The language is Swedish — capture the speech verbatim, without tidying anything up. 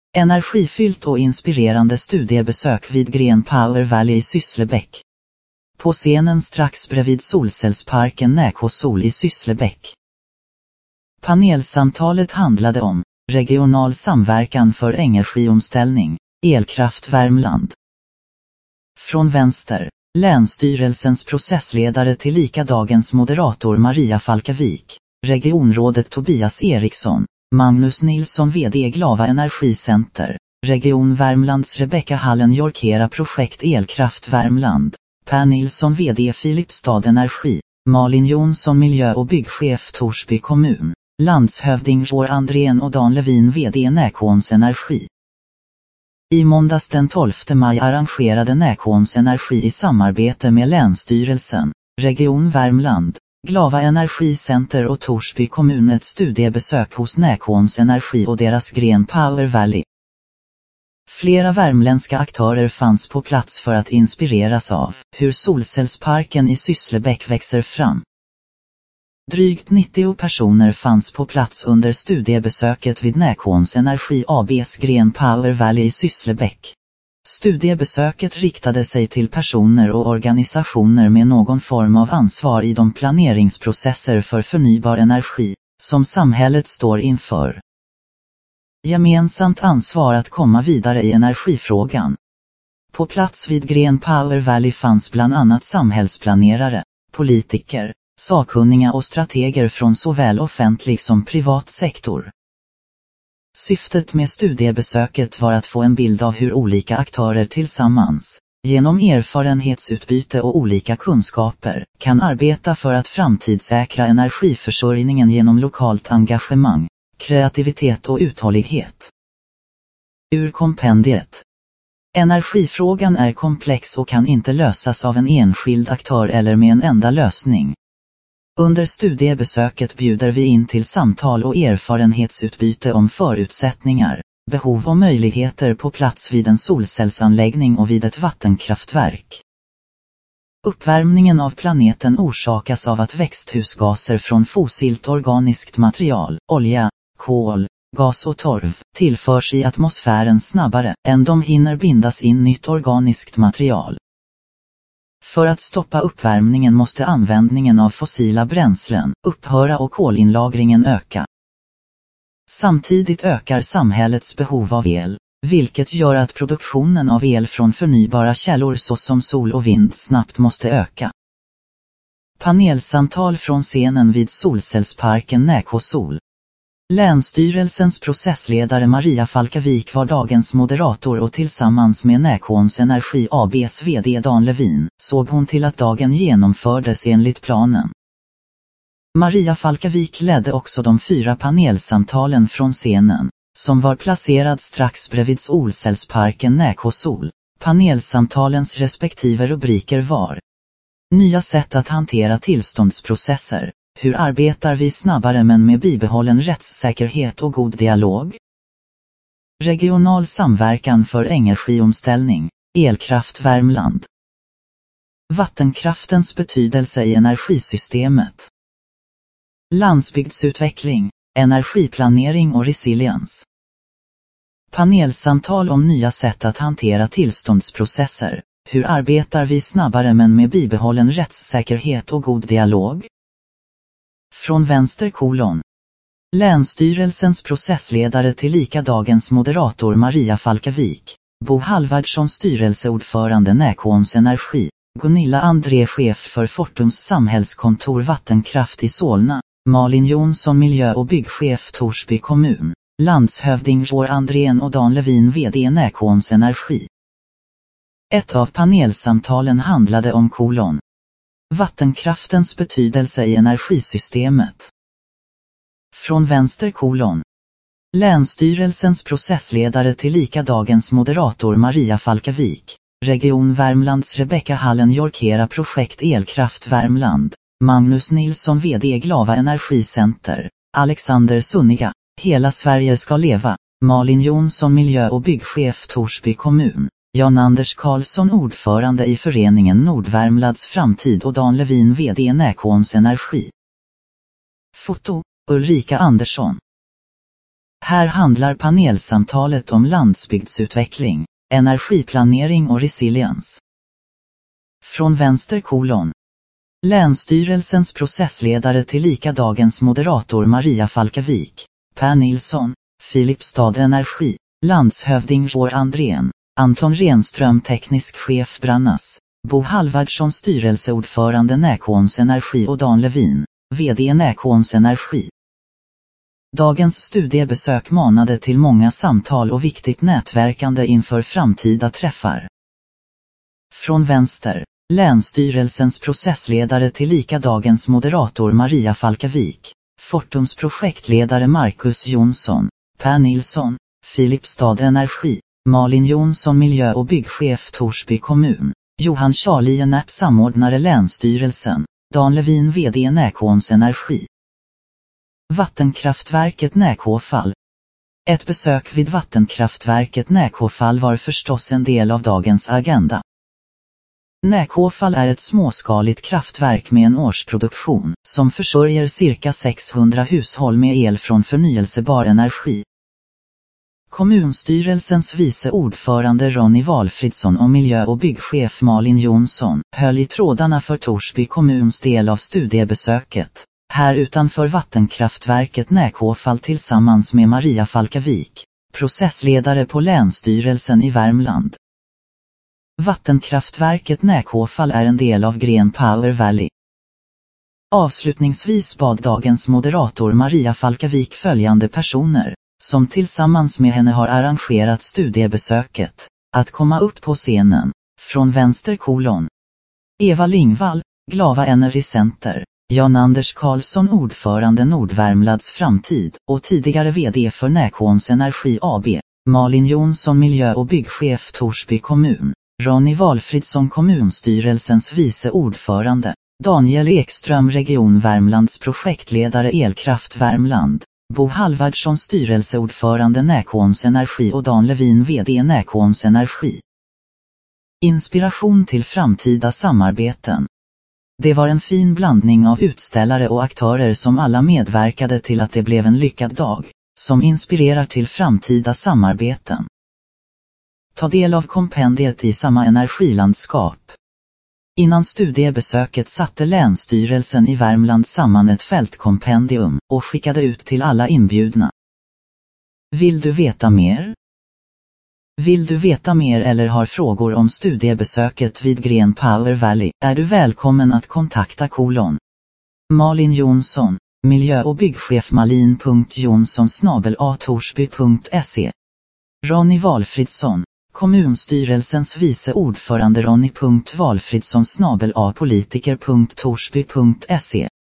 Energifyllt och inspirerande studiebesök vid Green Power Valley i Sysslebäck. På scenen strax bredvid solcellsparken Näkåsol i Sysslebäck. Panelsamtalet handlade om regional samverkan för energiomställning, elkraft Värmland. Från vänster, Länsstyrelsens processledare tillika dagens moderator Maria Falkavik, regionrådet Tobias Eriksson, Magnus Nilsson V D Glava Energicenter, Region Värmlands Rebecka Hallen Jorkera Projekt Elkraft Värmland, Per Nilsson V D Filipstad Energi, Malin Jonsson Miljö- och byggchef Torsby kommun, landshövding Roar Andrén och Dan Levin V D Näkåns Energi. I måndags den tolfte maj arrangerade Näkåns Energi i samarbete med Länsstyrelsen, Region Värmland, Glava Energicenter och Torsby kommun ett studiebesök hos Näkåns Energi och deras Green Power Valley. Flera värmländska aktörer fanns på plats för att inspireras av hur solcellsparken i Sysslebäck växer fram. Drygt nittio personer fanns på plats under studiebesöket vid Näkåns Energi A B:s Green Power Valley i Sysslebäck. Studiebesöket riktade sig till personer och organisationer med någon form av ansvar i de planeringsprocesser för förnybar energi, som samhället står inför. Gemensamt ansvar att komma vidare i energifrågan. På plats vid Green Power Valley fanns bland annat samhällsplanerare, politiker, sakkunniga och strateger från såväl offentlig som privat sektor. Syftet med studiebesöket var att få en bild av hur olika aktörer tillsammans, genom erfarenhetsutbyte och olika kunskaper, kan arbeta för att framtidssäkra energiförsörjningen genom lokalt engagemang, kreativitet och uthållighet. Ur kompendiet. Energifrågan är komplex och kan inte lösas av en enskild aktör eller med en enda lösning. Under studiebesöket bjuder vi in till samtal och erfarenhetsutbyte om förutsättningar, behov och möjligheter på plats vid en solcellsanläggning och vid ett vattenkraftverk. Uppvärmningen av planeten orsakas av att växthusgaser från fossilt organiskt material, olja, kol, gas och torv, tillförs i atmosfären snabbare än de hinner bindas in nytt organiskt material. För att stoppa uppvärmningen måste användningen av fossila bränslen upphöra och kolinlagringen öka. Samtidigt ökar samhällets behov av el, vilket gör att produktionen av el från förnybara källor såsom sol och vind snabbt måste öka. Panelsamtal från scenen vid solcellsparken Näkåsol. Länsstyrelsens processledare Maria Falkavik var dagens moderator och tillsammans med Näkåns Energi A B:s V D Dan Levin såg hon till att dagen genomfördes enligt planen. Maria Falkavik ledde också de fyra panelsamtalen från scenen, som var placerad strax bredvid solcellsparken Näkåsol. Panelsamtalens respektive rubriker var: Nya sätt att hantera tillståndsprocesser. Hur arbetar vi snabbare men med bibehållen rättssäkerhet och god dialog? Regional samverkan för energiomställning, elkraft Värmland. Vattenkraftens betydelse i energisystemet. Landsbygdsutveckling, energiplanering och resiliens. Panelsamtal om nya sätt att hantera tillståndsprocesser. Hur arbetar vi snabbare men med bibehållen rättssäkerhet och god dialog? Från vänster kolon. Länsstyrelsens processledare tillika dagens moderator Maria Falkavik, Bo Halvardsson styrelseordförande Näkåns Energi, Gunilla André chef för Fortums samhällskontor Vattenkraft i Solna, Malin Jonsson miljö- och byggchef Torsby kommun, landshövding Roar Andrén och Dan Levin V D Näkåns Energi. Ett av panelsamtalen handlade om kolon. Vattenkraftens betydelse i energisystemet. Från vänster kolon. Länsstyrelsens processledare tillika dagens moderator Maria Falkavik, Region Värmlands Rebecka Hallen Jorkera Projekt Elkraft Värmland, Magnus Nilsson V D Glava Energicenter, Alexander Sunniga, Hela Sverige ska leva, Malin Jonsson miljö- och byggchef Torsby kommun, Jan-Anders Karlsson ordförande i föreningen Nordvärmlands framtid och Dan Levin V D Näkåns Energi. Foto, Ulrika Andersson. Här handlar panelsamtalet om landsbygdsutveckling, energiplanering och resiliens. Från vänster kolon. Länsstyrelsens processledare tillika dagens moderator Maria Falkavik, Per Nilsson, Filipstad Energi, landshövding Roar Andrén, Anton Renström teknisk chef Brannas, Bo Halvardsson styrelseordförande Näkons Energi och Dan Levin, vd Näkons Energi. Dagens studiebesök manade till många samtal och viktigt nätverkande inför framtida träffar. Från vänster. Länsstyrelsens processledare tillika dagens moderator Maria Falkavik, Fortums projektledare Marcus Jonsson, Per Nilsson, Filipstad Energi, Malin Jonsson miljö- och byggchef Torsby kommun, Johan Charlienäpp samordnare Länsstyrelsen, Dan Levin vd Näkons Energi. Vattenkraftverket Näkåfall. Ett besök vid vattenkraftverket Näkåfall var förstås en del av dagens agenda. Näkåfall är ett småskaligt kraftverk med en årsproduktion som försörjer cirka sexhundra hushåll med el från förnyelsebar energi. Kommunstyrelsens vice ordförande Ronny Valfridsson och miljö- och byggchef Malin Jonsson höll i trådarna för Torsby kommuns del av studiebesöket, här utanför vattenkraftverket Näkåfall tillsammans med Maria Falkavik, processledare på Länsstyrelsen i Värmland. Vattenkraftverket Näkåfall är en del av Green Power Valley. Avslutningsvis bad dagens moderator Maria Falkavik följande personer, som tillsammans med henne har arrangerat studiebesöket, att komma upp på scenen. Från vänster kolon. Eva Lingvall, Glava Energy Center, Jan-Anders Karlsson ordförande Nordvärmlands framtid och tidigare vd för Näkons Energi A B, Malin Jonsson miljö- och byggchef Torsby kommun. Ronny Valfridsson kommunstyrelsens vice ordförande, Daniel Ekström region Värmlands projektledare Elkraft Värmland, Bo Halvardsson styrelseordförande Näkons Energi och Dan Levin vd Näkons Energi. Inspiration till framtida samarbeten. Det var en fin blandning av utställare och aktörer som alla medverkade till att det blev en lyckad dag, som inspirerar till framtida samarbeten. Ta del av kompendiet i samma energilandskap. Innan studiebesöket satte Länsstyrelsen i Värmland samman ett fältkompendium och skickade ut till alla inbjudna. Vill du veta mer? Vill du veta mer eller har frågor om studiebesöket vid Green Power Valley är du välkommen att kontakta kolon. Malin Jonsson, miljö- och byggchef malin punkt jonsson snabel-a torsby punkt se. Ronny Valfridsson, kommunstyrelsens vice ordförande Ronny punkt valfridsson snabel-a politiker punkt torsby punkt se.